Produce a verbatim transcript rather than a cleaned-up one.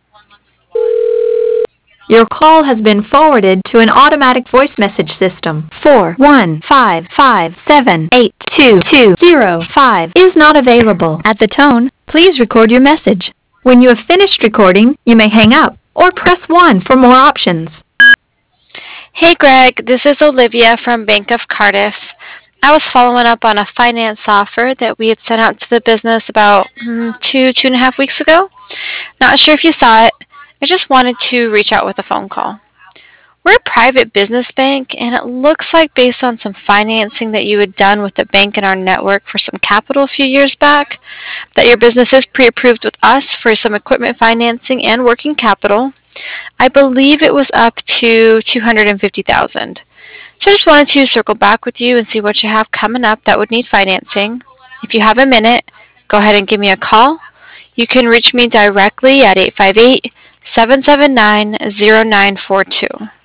Your call has been forwarded to an automatic voice message system. four one five five seven eight two two zero five is not available. At the tone, please record your message. When you have finished recording, you may hang up or press one for more options. Hey Greg, this is Olivia from Bank of Cardiff. I was following up on a finance offer that we had sent out to the business about mm, two, two and a half weeks ago. Not sure if you saw it. I just wanted to reach out with a phone call. We're a private business bank, and it looks like based on some financing that you had done with the bank in our network for some capital a few years back, that your business is pre-approved with us for some equipment financing and working capital. I believe it was up to two hundred fifty thousand dollars. So I just wanted to circle back with you and see what you have coming up that would need financing. If you have a minute, go ahead and give me a call. You can reach me directly at eight five eight, seven seven nine, zero nine four two.